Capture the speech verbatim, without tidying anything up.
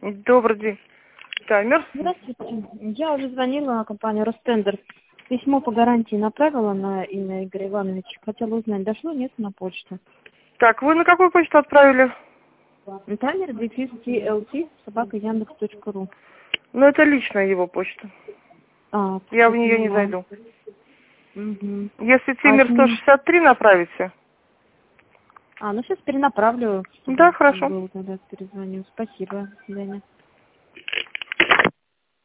Добрый день. Таймер. Здравствуйте. Я уже звонила на компанию Ростендер. Письмо по гарантии направила на имя Игоря Ивановича. Хотела узнать, дошло, нет, на почту. Так, вы на какую почту отправили? Таймер дефис ти эл ти собака яндекс точка ру. Ну, это личная его почта. А, Я в я нее не поняла. зайду. Угу. Если А, Тимир это сто не- шестьдесят три направите. а, ну сейчас перенаправлю, Да, чтобы хорошо. было тогда перезвоню. Спасибо. До свидания.